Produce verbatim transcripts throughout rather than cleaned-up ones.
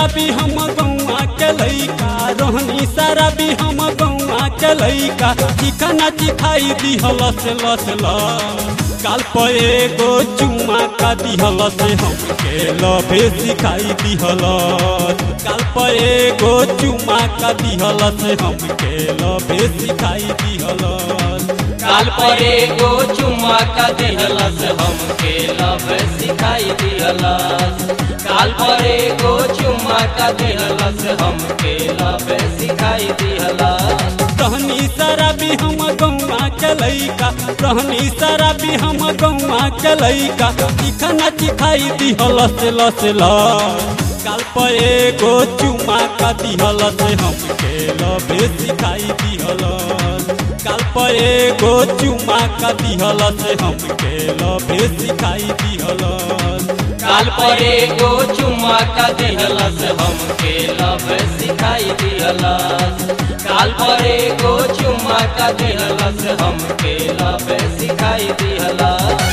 शराबी हम गौआ के लइका रहनी शराबी हम गौआ के लइका चिकना चिखाई दिहल से लस ल काल पर एगो चुमा का दिहल से हमके लभे सिखाई दिहल काल पर एगो चुमा का दिहल से हमके लभे सिखाई दिहल काल पर एगो चुम्मा का दिहलस हमके लव सिखाई दिहलस काल पर एगो चुम्मा का दिहलस हमके लव सिखाई दिहलस रहनी शराबी हम गौआ के लइका रहनी शराबी हम गौआ के लइका चिकना चिखाई दिहल से लस ल काल पर एगो चुमा का दिहल से हमके लभे सिखाई दिहल काल पर एगो चुमा का दिहल से हमके लभे सिखाई दिहल काल पर एगो चुम्मा का दिहलस हमके लव सिखाई दिहलस काल पर एगो चुम्मा का दिहलस हमके लव सिखाई दिहलस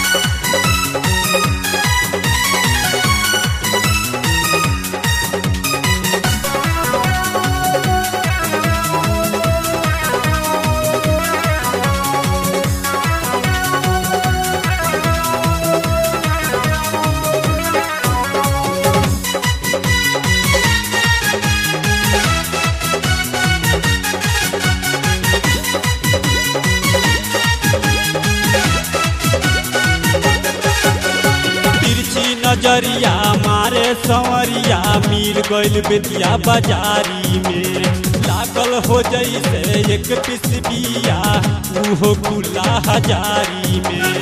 नजरिया मारे संवरिया मिल गइल बेतिया बाजारी में लागल हो जैसे एक पीस बिया उहो खुला हजारी में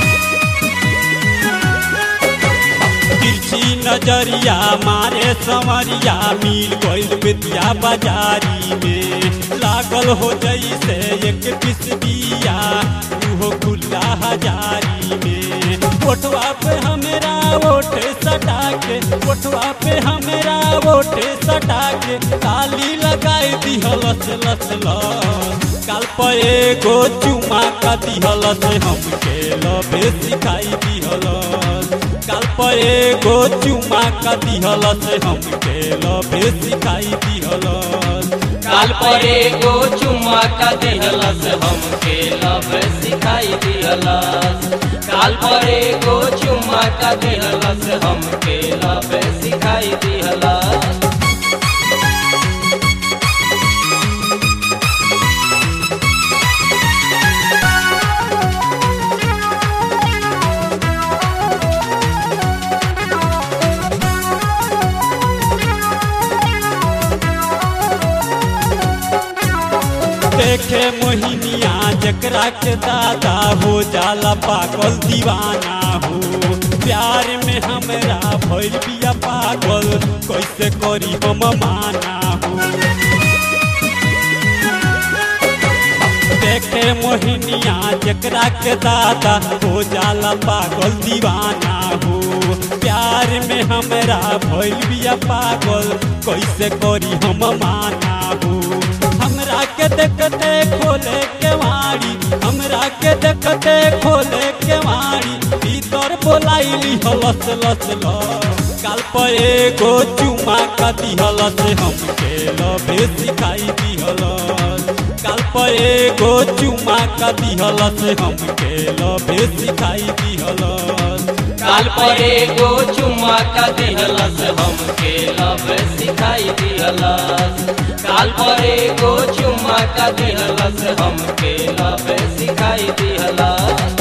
तिरछी नजरिया मारे संवरिया मिल गइल बेतिया बाजारी में लागल हो जैसे एक पीस बिया उहो खुला हजारी में ओठवा पे हमेरा ओठ सटा के ओठवा पे हमेरा ओठ सटा के ताली लगाई दिहल से लस ल काल पर एगो चुमा का दिहल से हमके लभे सिखाई दिहल काल पर एगो चुमा का दिहल से हमके लभे सिखाई दिहल काल पर एगो चुम्मा का दिहलस हमके लव सिखाई दिहलस काल पर एगो चुम्मा का दिहलस हमके लव सिखाई दिहलस देखे मोहिनिया जकरा के दादा हो जाला पागल दीवाना हो प्यार में हमरा भइल बिया पागल कैसे करी हम माना हो देखे मोहिनिया जकरा के दादा हो जाला पागल दीवाना हो प्यार में हमरा भइल बिया पागल कैसे करी हम माना हो हमरा के देखते खोले के वाड़ी हमरा के देखते खोले के वाड़ी भीतर बोलाइली हलस लस ल काल पर एगो चुमा का दिहल से हमके लभे सिखाई दिहल काल पर एगो चुमा का दिहल से हमके लभे सिखाई दिहल काल पर एगो चुम्मा का दिहलस हमके लव सिखाई दिहलस काल पर एगो चुम्मा का दिहलस हमके लव सिखाई दिहलस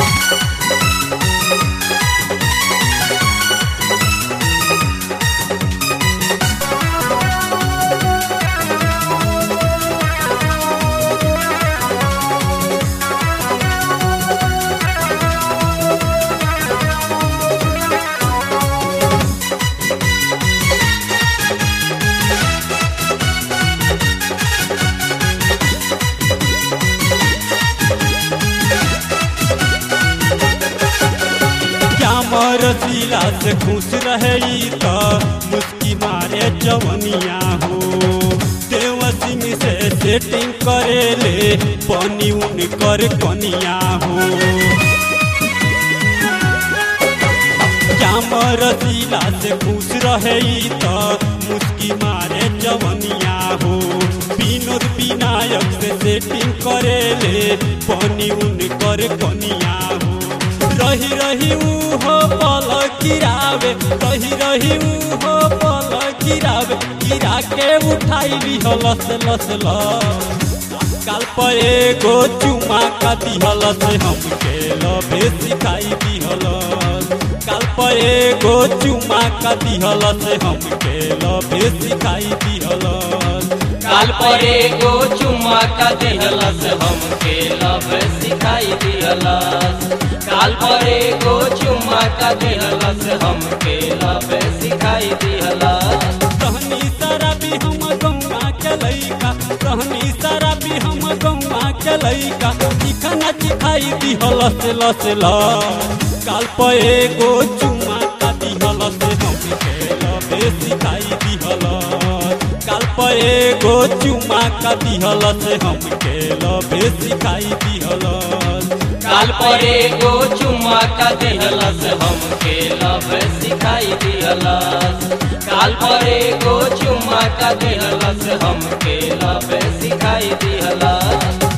रसीला से खुश रहे तो मुस्की मारे जवनिया हो देव सिंह से सेटिंग करे ले पानी उनकर कनिया हो श्याम रसीला से खुश रहे तो मुस्की मारे जवनिया हो विनोद विनायक से सेटिंग करेले बनी उनकर कनिया हो रही रही ऊ हो पल गिरावे रही रही ऊ हो पल गिरावे गिरा के उठाई भी लस लस लस काल पर एगो चुमा का दिहल से हमके लभे सिखाई दिहल काल पर एगो चुमा का दिहल से हमके लभे सिखाई दिहल काल पर एगो चुम्मा का दिहलस हमके लब सिखाई दिहलस काल पर एगो चुम्मा का दिहलस हमके लब सिखाई दिहलस रहनी सारा भी हम गौवा के लइका रहनी सारा भी हम गौवा के लइका चिखना चिखाई दिहल से लस ल काल पर एगो चुमा का दिहल से हमके लभे सिखाई दिहल काल पर एगो चुमा का दिहल से हमके लभे सिखाई दिहल काल पर एगो चुम्मा का दिहलस हमके लब सिखाई दिहलस काल पर एगो चुम्मा का दिहलस हमके लब सिखाई दिहलस।